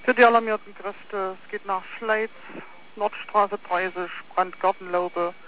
Für die alarmierten Kräfte, es geht nach Schleiz, Nordstraße 30, Brandgartenlaube,